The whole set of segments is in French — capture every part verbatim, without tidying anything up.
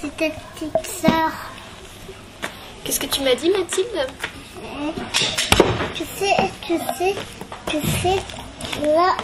c'est ta petite sœur. Qu'est-ce que tu m'as dit, Mathilde? Tu sais, tu sais, tu sais, là.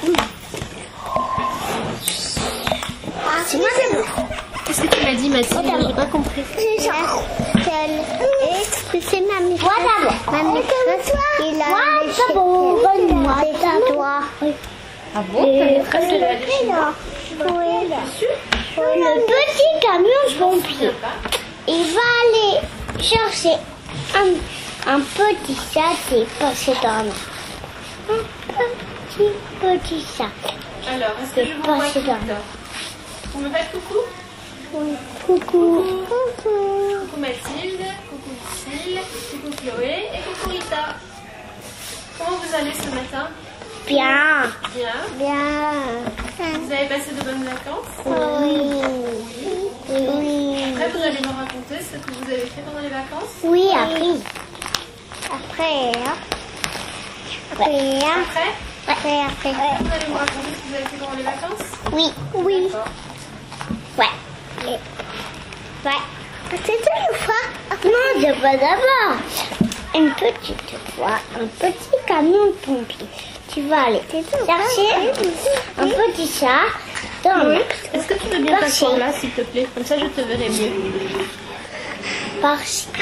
Ah, c'est moi, c'est moi. Qu'est-ce que tu m'as dit, Mathilde? J'ai pas compris. C'est ça. Et tu sais, mamie. Voilà, mamie. Il a c'est bon. Donne-moi, c'est à toi. Ah bon? T'avais presque la là. Oui, là. Le petit camion pompier, il va aller chercher un, un petit sac et passer dans le... Un petit, petit sac. Alors, est-ce que je vous vois passer dans le... Vous me faites coucou? Oui. Coucou. Coucou. Coucou Mathilde, coucou Lucille, coucou Chloé et coucou Rita. Comment vous allez ce matin? Bien. Bien. Bien. Vous avez passé de bonnes vacances? Oui. Oui. Après, vous allez me raconter ce que vous avez fait pendant les vacances? Oui, après. Après. Après. Après. Après? Après, après. Vous allez me raconter ce que vous avez fait pendant les vacances? Oui. Oui. D'accord. Ouais. Ouais. C'était une fois. Non, je pas d'abord. Une petite fois, un petit camion de pompier. Tu vas aller chercher un petit chat dans Oui. le... Est-ce que tu veux bien t'asseoir là, s'il te plaît? Comme ça, je te verrai mieux. Par-ci.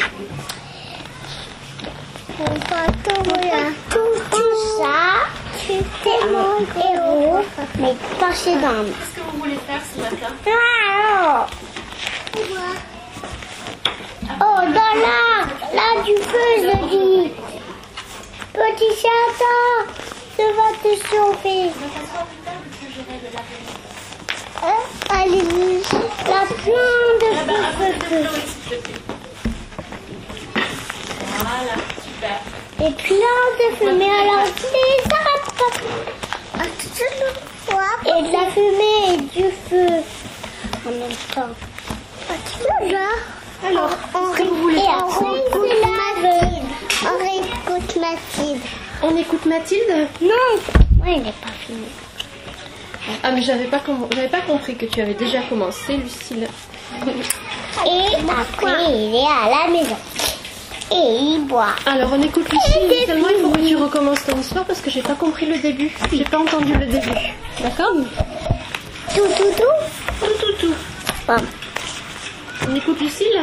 On va tomber à tout, tout ça. Tu es mon héros. Mais passer dans le... Qu'est-ce que vous voulez faire ce matin? Ah, oh, dans l'arbre, là du feu, je dis. Petit chaton, je vais te sauver. Hein? Allez, la plante de feu. Voilà, super. Et plein de fumée, alors les arbres. Et de la fumée et du feu en même temps. Alors, on qu'est-ce que vous voulez et faire? après, c'est Mathilde. On réécoute Mathilde. On écoute Mathilde? Non, moi, il n'est pas fini. Ah, mais j'avais pas, com- j'avais pas compris que tu avais déjà commencé, Lucille. Et après, il est à la maison. Et il boit. Alors, on écoute Lucille. Seulement, il faut que tu recommences ton histoire parce que j'ai pas compris le début. J'ai pas entendu le début. D'accord? Tout, tout, tout. Tout, tout, tout. Bon. On écoute Lucille?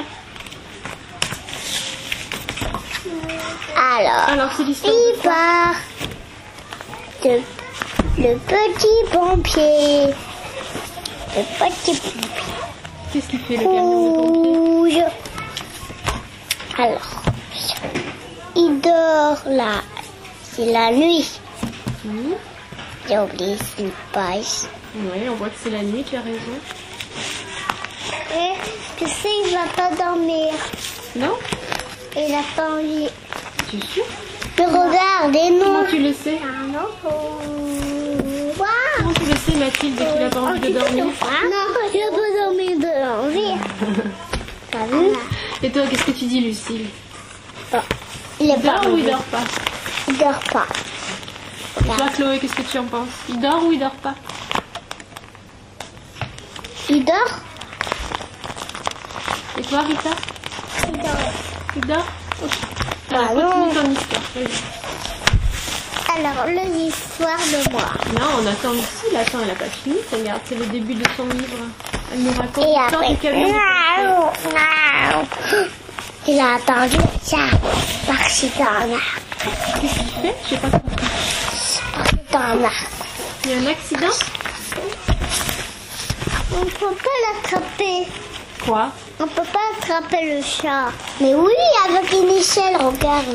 Alors, Alors, c'est l'histoire. il part de le petit pompier. Le petit pompier. Qu'est-ce qu'il fait, le camion de pompier? Rouge. Alors, il dort là. C'est la nuit. Mmh. J'ai oublié une page. Oui, on voit que c'est la nuit, tu as raison. Et tu sais, il va pas dormir. Non? Il a pas envie. Tu es sûr? Mais regardez, non. Comment tu le sais? Ah non. Comment tu le sais, Mathilde, qu'il a pas envie de dormir? Non, il a pas dormi de l'envie. T'as vu? Et toi, qu'est-ce que tu dis, Lucille? Oh, il est Il pas dort ou il envie. dort pas? Il dort pas. Toi, Chloé, qu'est-ce que tu en penses? Il dort ou il dort pas? Il dort? Et toi, Rita? Il dort. Il dort? Ok. Ah Alors, non. continue ton histoire. Vas-y. Alors, l'histoire de moi. Non, on attend Lucille. Attends, elle a pas fini. Regarde, c'est le début de son livre. Elle nous raconte Et l'histoire après, du camion de pompier. miaou, miaou. Il a attendu ça, par-ci dans l'arbre. Qu'est-ce qu'il fait? J'ai pas compris. Par-ci dans l'arbre. Il y a un accident? On ne peut pas l'attraper. Quoi? On peut pas attraper le chat. Mais oui, avec une échelle, regarde.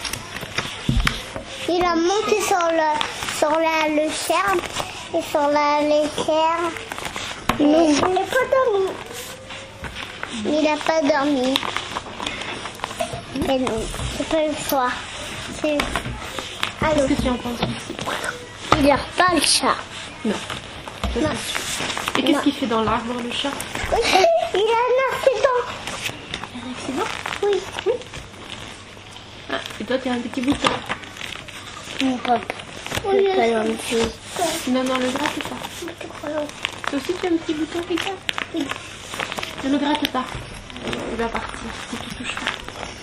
Il a monté sur le, sur la, le charme et sur la l'échelle. Mais il n'a pas dormi. Il n'a pas dormi. Mais non, c'est pas le choix. C'est... Allô, Qu'est-ce que tu en penses, Lucille? il dort pas le chat. Non. Non. Et qu'est-ce Non. qu'il fait dans l'arbre, le chat? Il a un accident. Un accident? Oui. Oui. Ah, et toi, t'as un petit bouton. Mon papa. Oui, je peux l'enlever. Non, non, le bras, c'est pas. Toi aussi, tu as un petit bouton, Rita? Oui. Ne le gratte pas. Il va partir si tu touches pas.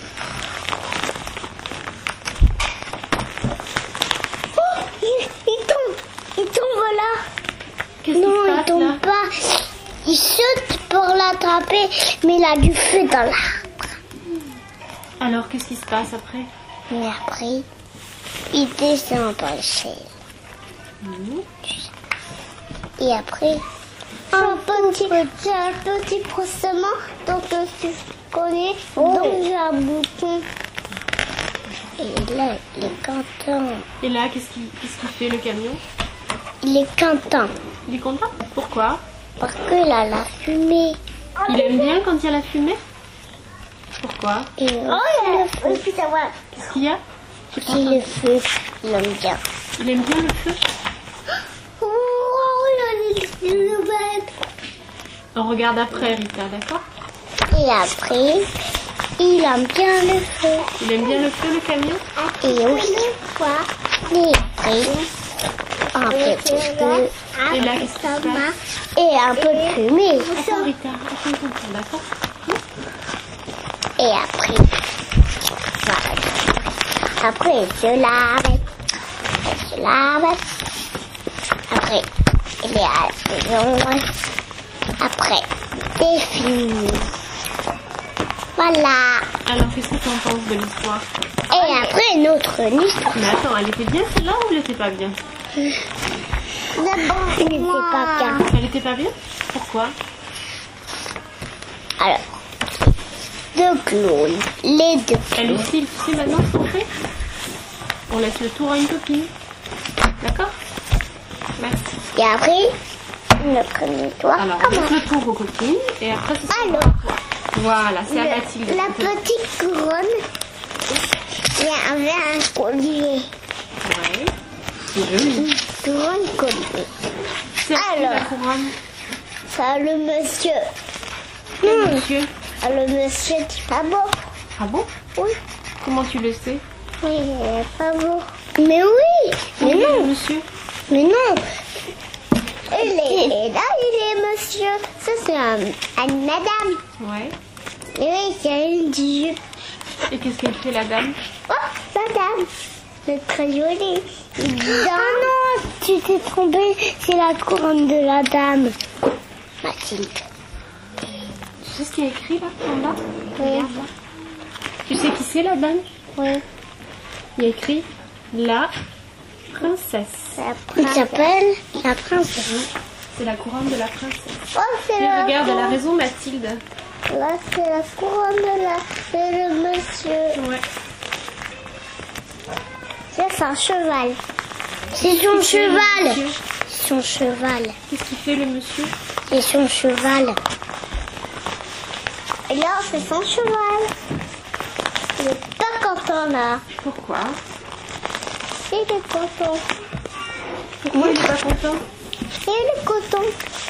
Oh, il, il tombe. Il tombe là. Qu'est-ce Non, qui se il passe tombe là? pas. Il saute pour l'attraper, mais il a du feu dans l'arbre. Alors, qu'est-ce qui se passe après? Mais après, il descend par le ciel. Mmh. Et après, un petit, j'ai un petit brossement, donc euh, tu connais, donc j'ai un bouton. Et là, il est content. Et là, qu'est-ce qu'il qu'est-ce qu'il fait le camion? Il est content Il est content? Pourquoi? parce qu'il a la fumée. Il aime bien quand il y a la fumée? Pourquoi? Et oh, il a le feu. Qu'est-ce qu'il y a? J'ai pas C'est entendu. le feu, il aime bien. Il aime bien le feu? Oh, il a le bête. On regarde après, Rita, d'accord? Et après, il aime bien le feu. Il aime bien le feu, le camion? Et aussi, et après, un petit peu. Et là, qu'est-ce qui se passe? Et un peu de fumée. Attends, Rita, attends, attends, attends, d'accord? Et après, voilà. Après, il se lave. Il se lave. Après, il est à la maison. Après, c'est fini. Voilà. Alors, qu'est-ce que tu en penses de l'histoire? Et après, notre histoire. Mais attends, elle était bien celle-là ou elle était pas bien? D'abord, il n'était pas bien. Elle était pas bien? Pourquoi? Alors, deux clowns. Les deux Elle clowns. aussi, tu sais maintenant ce qu'on fait? On laisse le tour à une copine. D'accord? Merci. Et après, notre histoire Alors, on laisse commence. le tour aux copines et après, ce sera Alors, à toi. Voilà, c'est à le- Mathilde. la petite couronne, il y avait un collier. Ouais. C'est joli. Une couronne collier. C'est à qui, la Alors. couronne? Ça, le monsieur. Quel Hmm. monsieur? Ah, le monsieur dit pas beau. Ah bon? Oui. Comment tu le sais? Oui, il est pas beau. Mais oui. Mais Où est le non. monsieur? Mais non. Il est, et là, il est monsieur. Ça, c'est un, une madame. Ouais. Et oui, c'est une jupe. Et qu'est-ce qu'elle fait, la dame? Oh, madame. C'est très joli. Ah non, tu t'es trompée. C'est la couronne de la dame. Mathilde. Tu sais ce qu'il y a écrit là, en bas? Oui. Regarde là. Tu sais qui c'est, la dame? Oui. Il y a écrit la princesse. Il s'appelle la princesse. C'est la couronne de la princesse. Oh, c'est Et la regarde, elle a couronne. raison, Mathilde. Là, c'est la couronne de la... C'est le monsieur. Ouais. Ça, c'est un cheval. C'est son Qu'est-ce qu'il fait, le cheval. monsieur Son cheval. Qu'est-ce qu'il fait, le monsieur? C'est son cheval. Et là, c'est son cheval. Il est pas content, là. Pourquoi? Il est content. Pourquoi il est pas content? Il est content.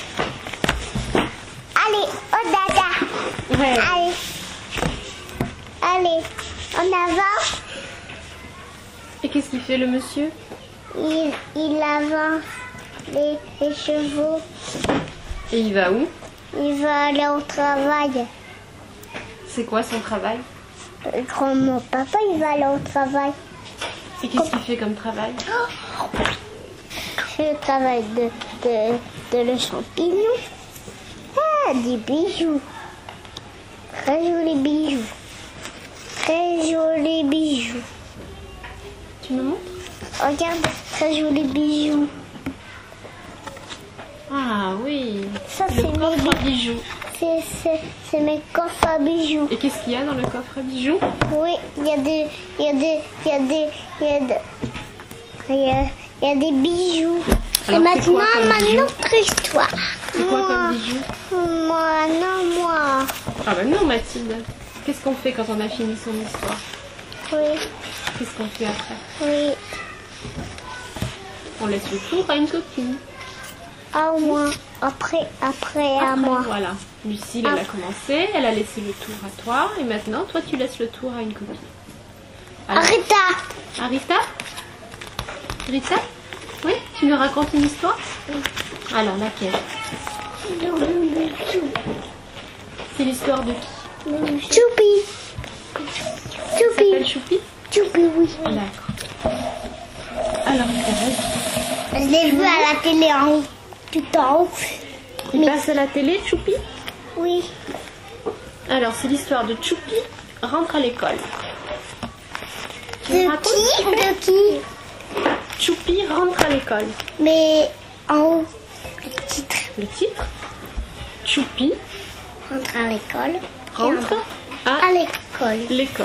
Allez, oh dada. Ouais. Allez. Allez, on avance. Et qu'est-ce qu'il fait, le monsieur? Il, il avance les, les chevaux. Et il va où? Il va aller au travail. C'est quoi son travail? Euh, Quand mon papa, il va aller au travail. Et qu'est-ce qu'il fait comme travail? C'est le travail de, de, de le champignon. Ah, des bijoux. Très jolis bijoux. Très jolis bijoux. Tu me montres? Regarde, très jolis bijoux. Ah oui. Ça, Le c'est mes coffre à bijoux. bijoux. C'est, c'est, c'est mes coffres à bijoux. Et qu'est-ce qu'il y a dans le coffre à bijoux? Oui, il y a des, il y a des, il y a des, il y a des, il y a, il y a des bijoux. Et Alors, c'est maintenant, quoi comme ma bijoux? autre histoire. C'est quoi Moi, comme bijoux? Moi, non, moi. Ah bah non, Mathilde. Qu'est-ce qu'on fait quand on a fini son histoire? Oui, Qu'est-ce qu'on fait après? oui. On laisse le tour à une copine. À moi. Après, après, à Après, moi. Voilà. Lucille, elle a commencé, elle a laissé le tour à toi, et maintenant, toi, tu laisses le tour à une copine. Alors, Rita. ah, Rita? Rita? Oui? Tu nous racontes une histoire? Alors, laquelle? C'est l'histoire de qui? Choupi. Ça Choupi. s'appelle Choupi? Choupi, oui. D'accord. Alors, Thérèse, Je l'ai vu à la télé en haut. Tout en haut. il Mais- passe à la télé, Choupi? Oui. Alors, c'est l'histoire de Choupi rentre à l'école. Tu me De racontes qui? ce qu'il fait? De qui? Choupi rentre à l'école. Mais en haut, le titre Le titre? Choupi rentre à l'école. rentre À à l'école. l'école.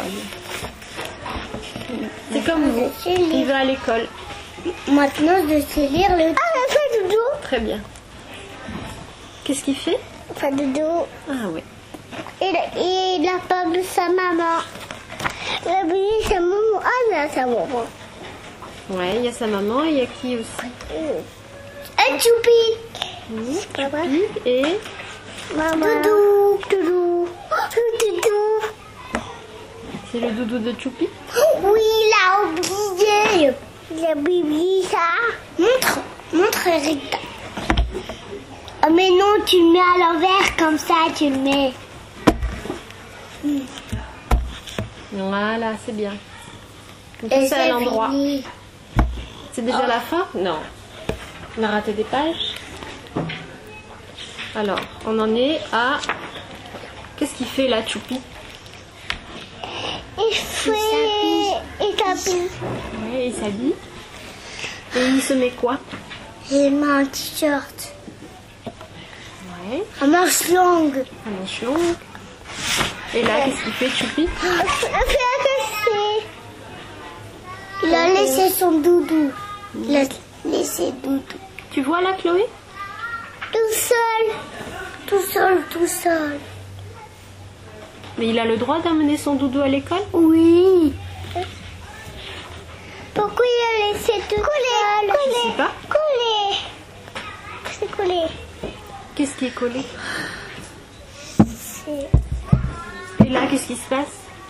C'est comme vous. Je sais lire. Il va à l'école. Maintenant, je sais lire le. Ah, elle fait dodo. Très bien. Qu'est-ce qu'il fait? Elle fait dodo. Ah oui. Il, il a pas de sa maman. Il a oublié sa maman. Ah, là, sa maman. Ouais, il y a sa maman et il y a qui aussi? Un choupi. Oui, Pas vrai? Choupi et Maman. Doudou. Doudou. Doudou. c'est le doudou de Choupi. Oui, il a oublié. Il a oublié ça. Montre. Montre, Rita. Oh, mais non, tu le mets à l'envers comme ça, tu le mets. Voilà, c'est bien. Comme Et ça, c'est à c'est l'endroit. fini. C'est déjà la fin? Non. On a raté des pages. Alors, on en est à... Qu'est-ce qu'il fait là, Choupi? Il fait. Il s'habille. Ouais, il s'habille. Et il se met quoi? Il met un t-shirt. Ouais, Un manche longue. un manche longue. Et là, qu'est-ce qu'il fait, Choupi? Il a laissé son doudou. Il a laissé doudou. Tu vois là, Chloé? Tout seul. Tout seul, tout seul. Mais il a le droit d'amener son doudou à l'école? Oui. Pourquoi il a laissé tout seul? Je sais pas. Collé. C'est collé. Qu'est-ce qui est collé? C'est... Et là, qu'est-ce qui se passe?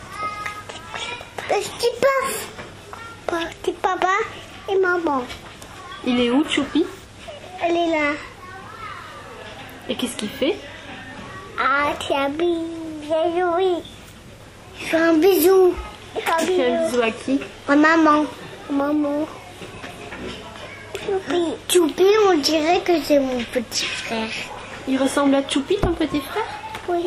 Petit paf. Petit papa et maman. Il est où, Choupi? Elle est là. Et qu'est-ce qu'il fait? Ah, tu as bien joué. Je fais un bisou. Je fais un Il fait un bisou. bisou à qui? À maman. Maman. Choupi. Choupi, on dirait que c'est mon petit frère. Il ressemble à Choupi, ton petit frère? Oui.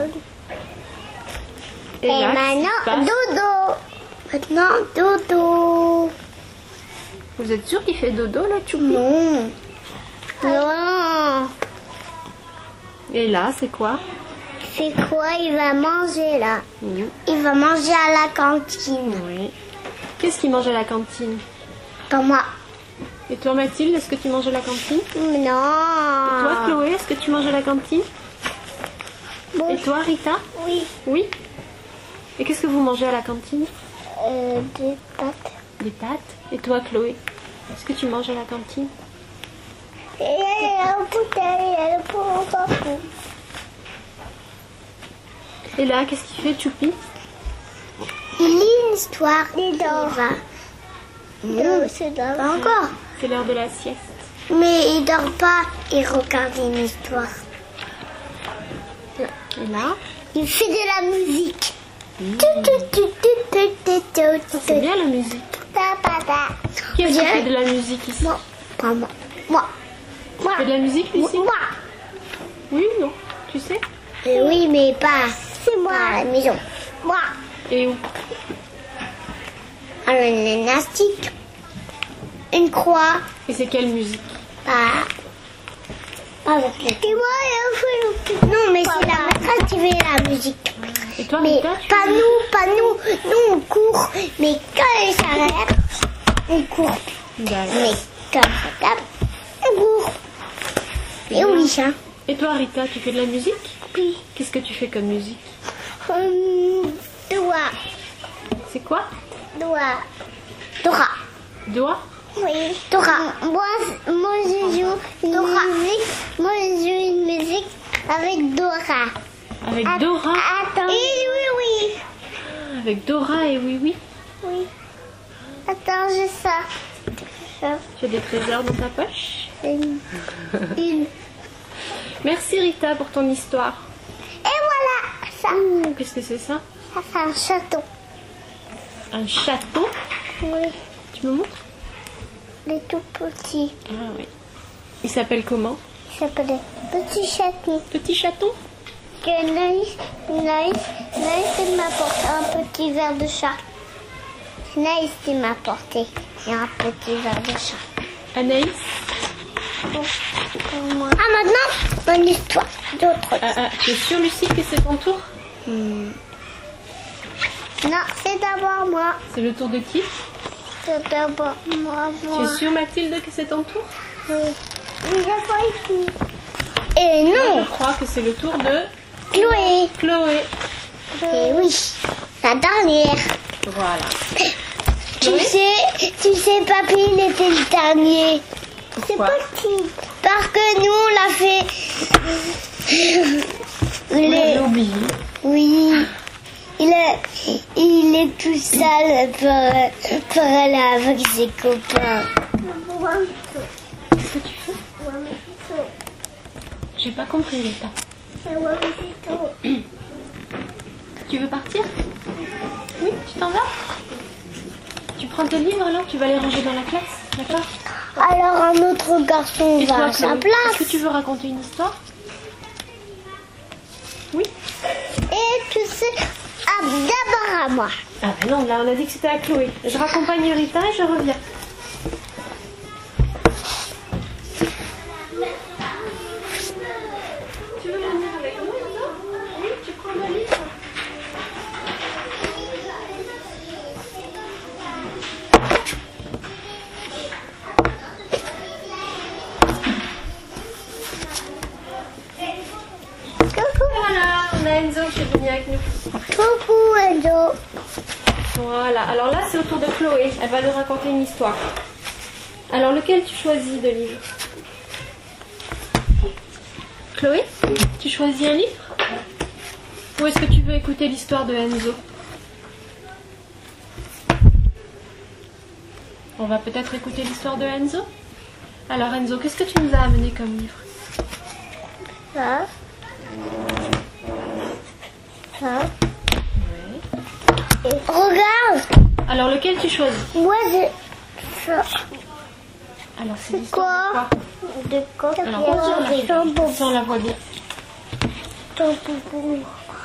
Et, Et là, qu'est-ce qui se maintenant, passe? dodo. Maintenant, dodo. Vous êtes sûr qu'il fait dodo, là, Choupi? Non. Non. Et là, c'est quoi? C'est quoi? Il va manger là. Mhm. Il va manger à la cantine. Oui. Qu'est-ce qu'il mange à la cantine? Comme moi. Et toi, Mathilde, est-ce que tu manges à la cantine? Non. Toi, Chloé, est-ce que tu manges à la cantine? Bon, Et toi, Rita? oui. Oui. Et qu'est-ce que vous mangez à la cantine? Euh, des pâtes. Des pâtes. Et toi, Chloé? Est-ce que tu manges à la cantine? Et il y a un bouteille, il y a le pot au parcours. Et là, qu'est-ce qu'il fait, Choupi? Il lit une histoire. Il dort. Non, c'est pas encore. C'est l'heure de la sieste. Mais il dort pas. Il regarde une histoire. Et là, Il fait de la musique. c'est bien la musique. Qui est-ce qui fait de la musique ici? Moi. Pas moi. Moi. Moi. Tu fais de la musique, Lucie? Moi. Oui, non. Tu sais? Euh, oui, mais pas. C'est moi à la maison. Moi. Et où? Alors, une élastique. Une croix. Et c'est quelle musique? Pas. Pas avec la... Et moi, il fait le... Non, mais c'est la maîtresse qui fait la musique. Et toi, Mais Rita, tu pas fais- nous, pas nous. Nous, on court. Mais quand elle s'arrête, on court. D'accord. Mais quand elle tape, on court. Et oui, hein. Et toi, Rita, tu fais de la musique? Oui. Qu'est-ce que tu fais comme musique? Hum, doigt. C'est quoi? Doigt. Dora. Doigt? Oui. Dora. Moi, moi je joue une musique. Moi, je joue une musique avec Dora. Avec Att- Dora? Attends. Et oui, oui. Avec Dora et Oui Oui. Oui. Attends, j'ai ça. Ça. Tu as des trésors dans ta poche? Une. Une. Merci Rita pour ton histoire. Et voilà. ça. Qu'est-ce que c'est ça? Ça, c'est un château. Un château? Oui, Tu me montres? il est tout petit. Ah oui. Il s'appelle comment? Il s'appelait Petit Château. Petit chaton? Que Naïs, Naïs, Naïs, il m'a apporté un petit verre de chat. Naïs, il m'a apporté un petit verre de chat. Anaïs? Ah, maintenant, mon histoire d'autres. Ah, ah, tu es sûre, Lucie, que c'est ton tour? Non, c'est d'abord moi. C'est le tour de qui? C'est d'abord moi. Tu moi. es sûre, Mathilde, que c'est ton tour? Oui. Oui, je vois ici. Et non, Je crois que c'est le tour de Chloé. Chloé. Et oui, la dernière. Voilà. Tu Chloé? sais, tu sais, papy, il était le dernier. C'est Pourquoi? petit. Parce que nous, on l'a fait. Il est... J'ai oublié. Oui. Il est, il est tout seul pour, pour aller avec ses copains. Qu'est-ce que tu fais? J'ai pas compris, Rita. Tu veux partir? Oui, tu t'en vas? Tu prends tes livres alors? Tu vas les ranger dans la classe, d'accord? Alors un autre garçon Et va toi, à sa Chloé, place. est-ce que tu veux raconter une histoire? Oui. Et tu sais, ah, d'abord à moi. Ah ben non, là on a dit que c'était à Chloé. Je raccompagne Rita et je reviens. Tu veux venir avec nous, Rita? Oui, tu prends le livre. Coucou. Voilà, on a Enzo qui est venu avec nous. Coucou Enzo. Voilà, alors là c'est au tour de Chloé. Elle va nous raconter une histoire. Alors lequel tu choisis de livre? Chloé, tu choisis un livre? Ou est-ce que tu veux écouter l'histoire de Enzo? On va peut-être écouter l'histoire de Enzo? Alors Enzo, qu'est-ce que tu nous as amené comme livre? Ça. Ça. Oui. Et regarde. Alors lequel tu choisis? Moi j'ai ça. Alors c'est l'histoire de De quoi? Alors, on Ton quoi? Ça, on la voit bien. boubou.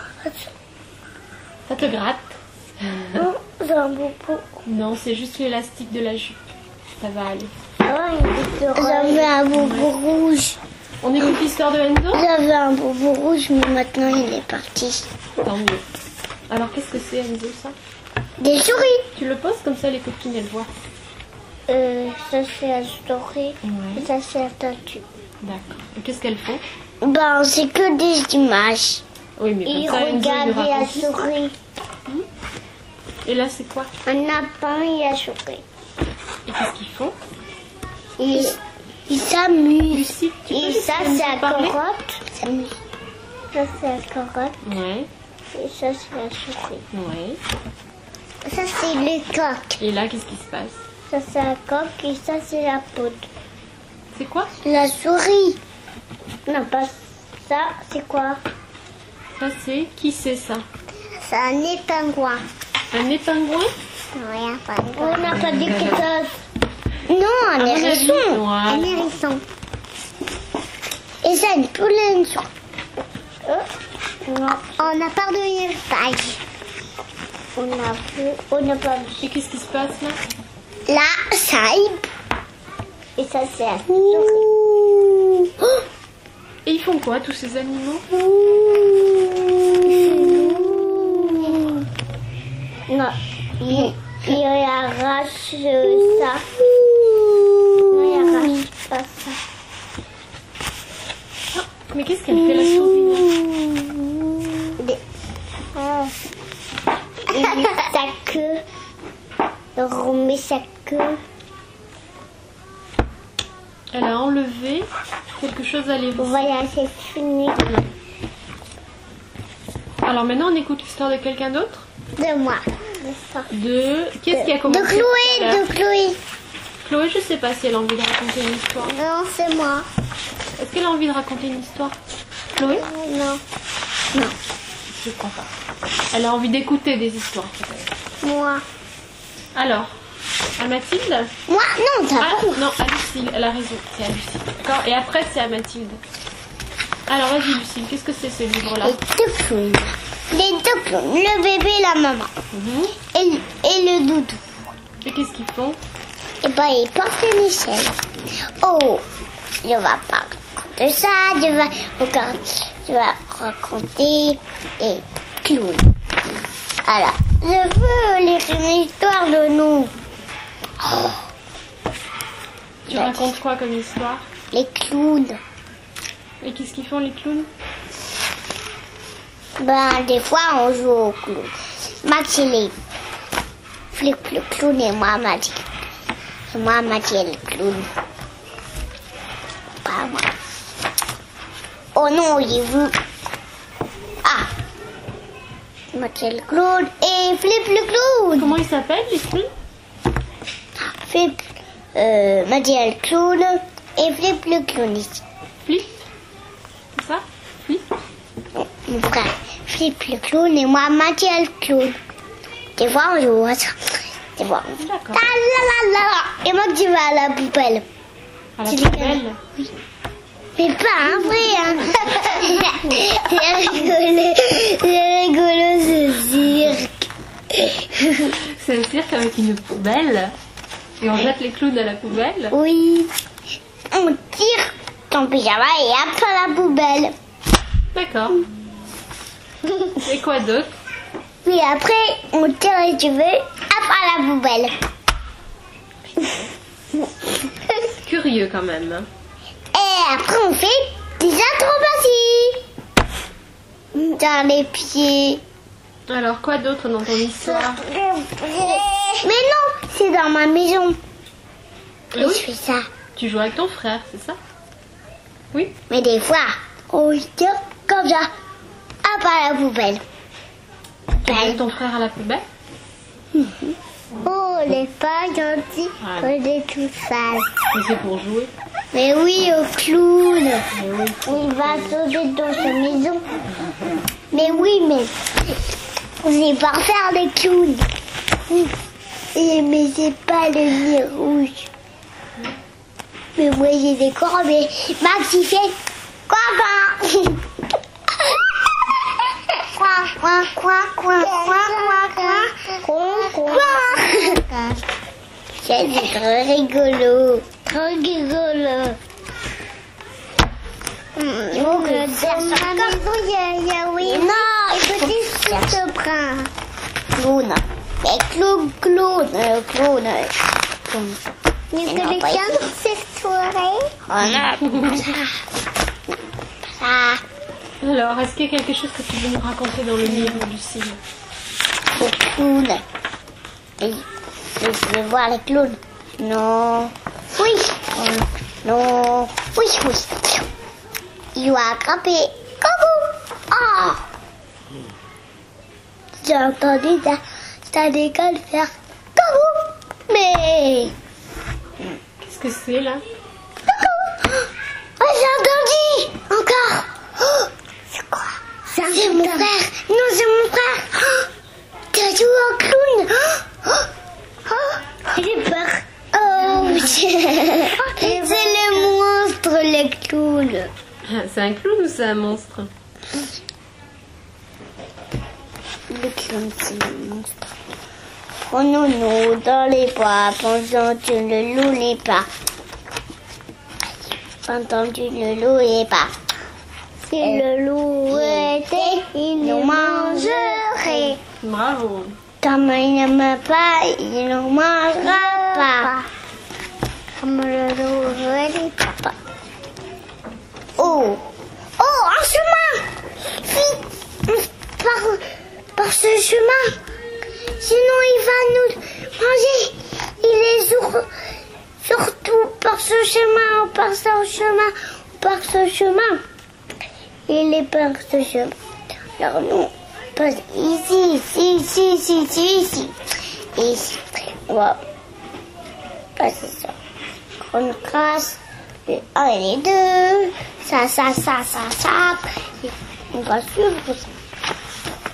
Ça te gratte? Non, c'est un boubou. Non, c'est juste l'élastique de la jupe. Ça va aller. J'avais un boubou rouge. On écoute l'histoire de Enzo? J'avais un boubou rouge, mais maintenant il est parti. Tant mieux. Alors qu'est-ce que c'est Enzo ça? Des souris. Tu le poses comme ça les copines elles voient. Euh, ça c'est la souris. Ouais. Et ça c'est la statue. D'accord. Et qu'est-ce qu'elles font? Ben, c'est que des images. Oui, mais Et comme ça Enzo il regarde nous la raconte l'histoire. souris. Et là c'est quoi? Un lapin et la souris. Et qu'est-ce qu'ils font? Ils ils s'amusent. Lucie, tu peux Et laisser ça Enzo c'est la parler? carotte. Ils s'amusent. Ça c'est la carotte. Ouais, Et ça c'est la souris. ouais. Ça c'est le coq. Et là qu'est-ce qui se passe? Ça c'est la coque et ça c'est la poudre. C'est quoi? La souris. Non, pas ça. C'est quoi? Ça c'est... Qui c'est ça? C'est un épingouin. Un épingouin? Oui, un pingouin. On n'a pas dit quelque chose. Non, un À mon avis, hérisson. voilà. Un hérisson. Et ça, une poule et une souris. Non. On a pardonné le page. On a vu. On n'a pas vu. Et qu'est-ce qui se passe là? Là, ça y. Et ça, c'est la souris. Oh. Et ils font quoi tous ces animaux? Non, il, il arrache euh, ça. Non, il arrache pas ça. Mais qu'est-ce qu'elle fait la souris là? Des- Ah. Il met sa queue. Il remet sa queue. Elle a enlevé quelque chose à l'éviter. Voilà, c'est fini. Alors maintenant on écoute l'histoire de quelqu'un d'autre? De moi. De ça. De... Qui est-ce qui a De commencé? Chloé, tout à l'heure de Chloé. Chloé, je sais pas si elle a envie de raconter une histoire. Non, c'est moi. Est-ce qu'elle a envie de raconter une histoire? Chloé? Non. Non. Je crois pas. Elle a envie d'écouter des histoires peut-être. Moi. Alors, à Mathilde? Moi, non, t'as Ah pas. non, à Lucille, elle a raison, c'est à Lucille. D'accord. Et après c'est à Mathilde. Alors vas-y Lucille, qu'est-ce que c'est ce livre-là? Les deux clowns. Les deux clowns, le bébé et la maman. Mhm. Et, le- et le doudou. Et qu'est-ce qu'ils font? Et ben, ils portent Michel. Oh, je vais pas raconter ça, je vais, regarder, je vais raconter et clown. Alors, je veux lire une histoire de nous. Oh, Tu racontes quoi comme histoire? les clowns. Et qu'est-ce qu'ils font les clowns? Ben, des fois, on joue au clown. Max, il est Flip le clown et moi, Max. Et moi, Max, il est le clown. Pas moi. Oh non, il veut. Ah! Max, il est le clown et Flip le clown. Comment ils s'appellent les clowns? Flip, euh, Max, il est le clown et Flip le clown ici. Flip? C'est ça? Flip? Mon frère, Flip le clown et moi, Max, il est le clown. Des fois, on joue à ça. Des fois, on joue. D'accord. La, la, la, la. Et moi, tu vas à la poubelle. À la Tu poubelle? Oui. Mais pas un vrai, hein. C'est rigolo. C'est rigolo, ce cirque. C'est un cirque avec une poubelle. Et on jette les clowns à la poubelle? Oui. On tire ton pyjama et après la poubelle. D'accord. Et quoi d'autre? Puis après, on tire les cheveux après la poubelle. Curieux quand même. hein. Et après, on fait des acrobaties. Dans les pieds. Alors quoi d'autre dans ton histoire? Mais non, c'est dans ma maison. Et Oui. je fais ça. Tu joues avec ton frère, c'est ça? Oui. Mais des fois, on tire comme ça. Après la poubelle. Tu joues avec ton frère à la poubelle? Oh, les pas gentils, Ah. on est tout sale. Mais c'est pour jouer. Mais oui, au clown. Mais oui. Il va sauter dans sa maison. Mais oui, mais on sait pas faire des clowns. Et, mais c'est pas le nez rouge. Mais moi j'ai des corps, mais Max il fait quoi quoi quoi quoi quoi quoi quoi quoi quoi. C'est très rigolo, très rigolo. Donc, dans ma maison, il y a, il y a oui. Non, il peut dire ce brin. Clown. Mais clown, clown, euh, clown. euh, clown. Tu connais bien cette soirée? Oh non, ça. Ça. Alors, est-ce qu'il y a quelque chose que tu veux nous raconter dans le livre, Lucille? Les clowns. Et, et je veux voir les clowns. Non. Oui. Non. Oui, oui. Il va attraper. Coucou. Ah. J'ai entendu ta, ta école faire coucou. Mais. Qu'est-ce que c'est là? Coucou. Oh, j'ai entendu. Encore. Oh, c'est quoi? C'est mon frère. Non, c'est mon frère. Oh, tu as joué au clown. Oh, oh, oh, j'ai peur. Oh, c'est le monstre, le clown. C'est un clown ou c'est un monstre? Le clown, c'est le monstre. Prenons-nous dans les bras, pendant que le loup n'est pas. Pendant que le loup n'est pas. Si le loup était, il nous mangerait. Bravo. Comme il n'aime pas, il ne mangera pas. Comme le loup n'est pas. Oh, oh, un chemin. Vite, par, par ce chemin. Sinon, il va nous manger. Il est sur, surtout par ce chemin, on par ce chemin, on par ce chemin. Il est par ce chemin. Alors, nous, on passe ici, ici, ici, ici, ici, ici. Et ici, on va passer ça. On casse les un et les deux. Ça, ça, ça, ça, ça. Et on va suivre ça.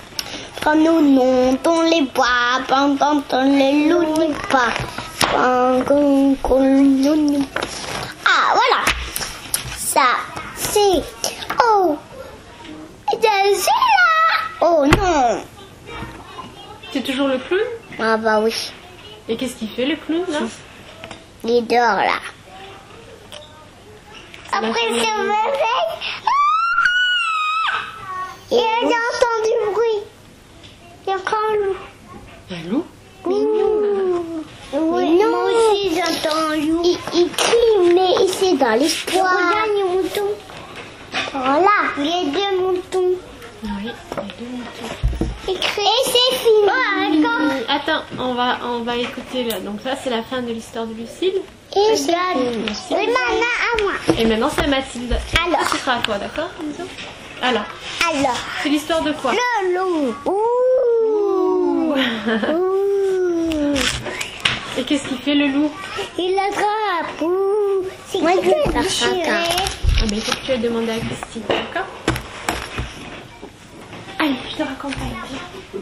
Quand nous montons les bois, pendant les loups n'y pas. Ah, voilà. Ça, c'est... Oh, c'est là. Oh non. C'est toujours le clown? Ah bah oui. Et qu'est-ce qu'il fait le clown là? Il dort là. Après, il se réveille. Et elle a entendu du bruit. Il y a encore un loup. Un loup? Mignon. Oui, moi aussi j'entends un loup. Il, il crie, mais c'est dans l'espoir. Regarde les moutons. Voilà, les deux moutons. Oui, les deux moutons. Il crie. Et c'est fini. Oh, d'accord. Attends, on va, on va écouter là. Donc ça, c'est la fin de l'histoire de Lucille. Et c'est fini. Oui, maintenant à moi. Et maintenant, c'est Mathilde. Alors. Ça, ce sera à toi, d'accord? Alors, Alors, c'est l'histoire de quoi? le loup. Ouh. Ouh. Et qu'est-ce qu'il fait le loup? Il attrape. Ouh. C'est qui qui a déchiré? Ah ben, il faut que tu ailles demander à Christine, d'accord? Allez, je te raccompagne. Viens.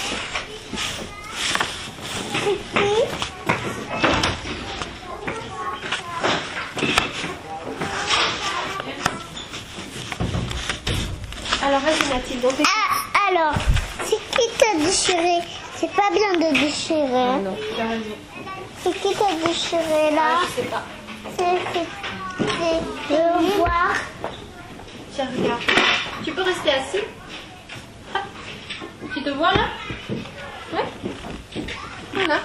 Alors, vas-y Mathilde, on t'écoute. Ah, alors, c'est qui t'a déchiré? C'est pas bien de déchirer. Ah non, tu as raison. C'est qui t'a déchiré là? Ah, je sais pas. C'est, c'est, c'est, je veux voir. Tiens, regarde. Tu peux rester assis? Ah. Tu te vois là? Ouais. Voilà.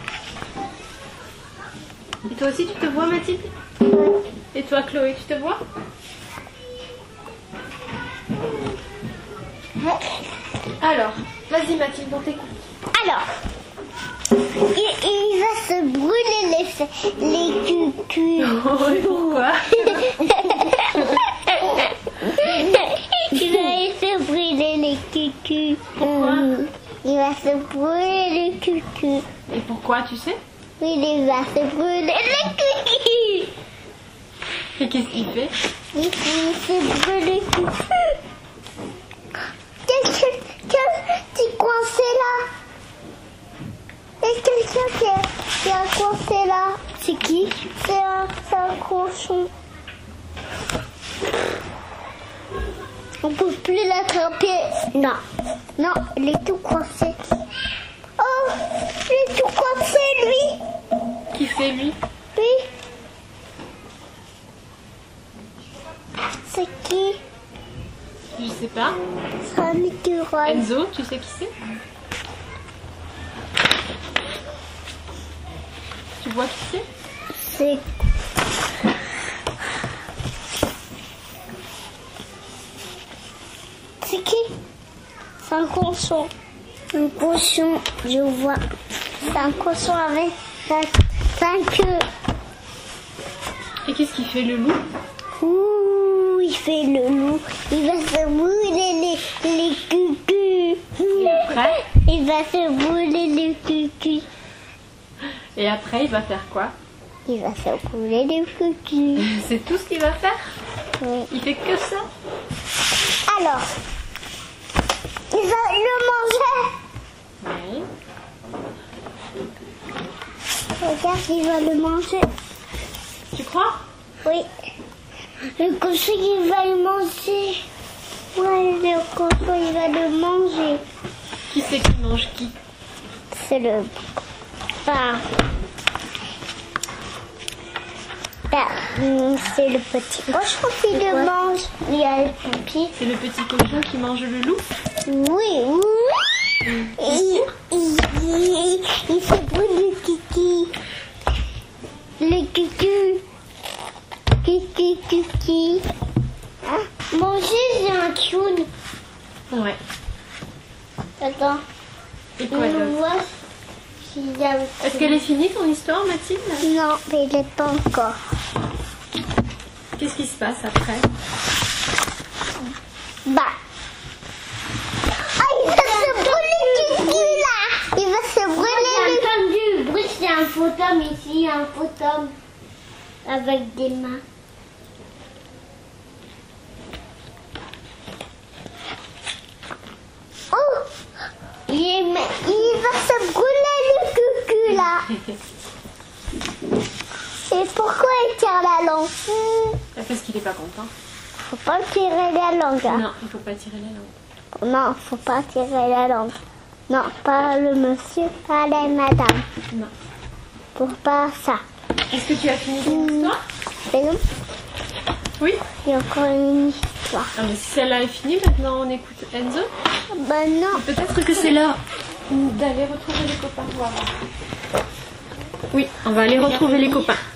Et toi aussi, tu te vois Mathilde? Et toi Chloé, tu te vois? Alors, vas-y Mathilde, on t'écoute. Alors, il, il va se brûler les, fe- les cucus. Oh, et pourquoi? Il va se brûler les cucus. Pourquoi? Il va se brûler les cucus. Et pourquoi, tu sais? Oui, il va se brûler les cucus. Et qu'est-ce qu'il fait? Il va se brûler les cucus. Quelqu'un qui est coincé là. Il y a quelqu'un qui est, qui est coincé là. C'est qui? C'est un, c'est un cochon. On peut plus l'attraper. Non. Non, il est tout coincé. Oh, il est tout coincé lui. Qui c'est lui? Oui. C'est qui? Je sais pas. C'est un écureuil. Enzo, tu sais qui c'est? Tu vois qui c'est? C'est... C'est qui? C'est un cochon. Un cochon, je vois. C'est un cochon avec cinq, cinq queues. Et qu'est-ce qu'il fait le loup? Ouh, il fait le loup. Il va se brûler les, les cucus. Et après? Il va se brûler les cucus. Et après, il va faire quoi? Il va se brûler les cucus. C'est tout ce qu'il va faire? Oui. Il fait que ça? Alors, il va le manger. Oui. Regarde, il va le manger. Tu crois? Oui. Le cochon, il va le manger. Ouais, le cochon, il va le manger. Qui c'est qui mange qui? C'est le... Enfin... Ah, c'est le petit cochon qui le mange. Il y a le pipi. C'est le petit cochon qui mange le loup? Oui, oui. Il, il, il, il se brûle le kiki. Le kiki. Kiki, kiki. Hein? Manger, c'est un clown. Ouais. Attends. Et quoi On d'autre? voit s'il y a... Est-ce qu'elle est finie ton histoire, Mathilde? Non, mais il n'est pas encore. Qu'est-ce qui se passe après? Bah. Ah, il va se brûler le kiki là. Il va se brûler le... J'ai entendu le bruit, c'est un fantôme ici, un fantôme. Avec des mains. Oh, Et pourquoi il tire la langue? Parce qu'il est pas content. Faut pas tirer la langue. Hein. Non, il faut pas tirer la langue. Non, faut pas tirer la langue. Non, pas le monsieur, pas la madame. Non. Pour pas ça. Est-ce que tu as fini ton histoire? Mais non, Oui. il y a encore une histoire. Ah, mais si celle-là est finie, maintenant on écoute Enzo. Ben non. Peut-être que c'est l'heure d'aller retrouver les copains. On va voir. Oui, on va aller retrouver les copains.